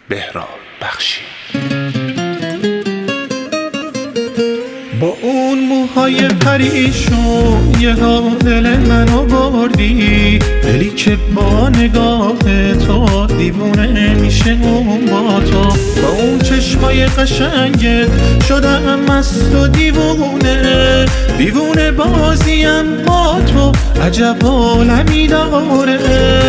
بهرام بخشی. با اون موهای پریشون یه ها دل منو بردی، دلی که با نگاه تو دیوونه میشه اون با تو. با اون چشمای قشنگت شدم مست و دیوونه، دیوونه بازیم با تو عجب عالمی داره.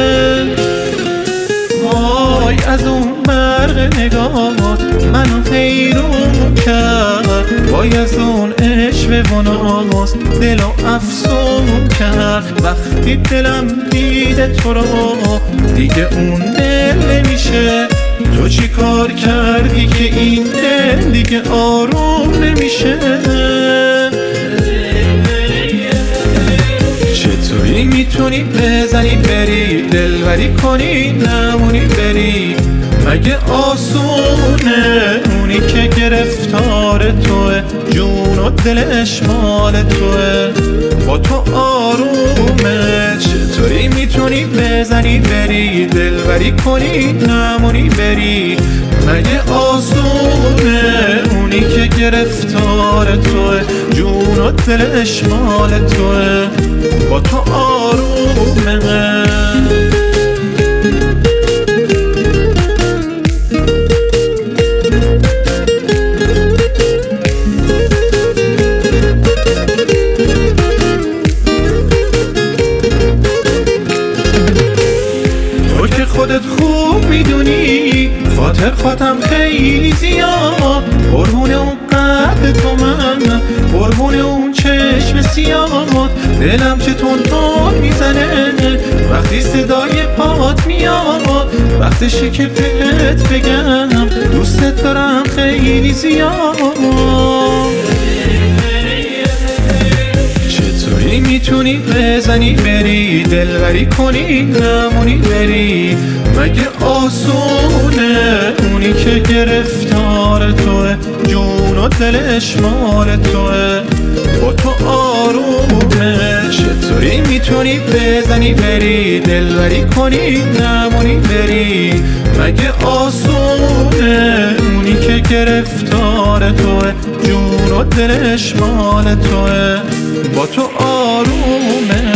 وای از اون برق نگاهات منو حیرون کرد، وای از اون عشق و ناز دلو افسون کرد. وقتی دلم دیده تو رو دیگه اون دل نمیشه، تو چی کار کردی که این دل دیگه آروم نمیشه؟ چطوری میتونی بزنی بری دلبری کنی نمونی بری؟ مگه آسونه اونی که گرفتار توه، جون و دلش مال توه، با تو آرومه. چطوری میتونی بزنی بری دلبری کنی نمونی بری؟ مگه آسونه اونی که گرفتار توه، جون و دلش مال توه، با تو آرومه. تو که خودت خوب میدونی خاطر خودم خیلی زیاد، قربون اون قد تو من، قربون اون چشم سیاد. دلم چه تون میزنه وقتی صدای پات میاد، وقتشه که بهت بگم دوستت دارم خیلی زیاد. چطوری میتونی بزنی بری دلبری کنی نمونی بری؟ مگه آسونه اونی که گرفتار توه، جون و دلش مال توه، با تو آرومه. چطوری میتونی بزنی بری دلبری کنی نمونی بری؟ مگه آسونه اونی که گرفتار توه، جون و دلش مال توه، با تو آرومه.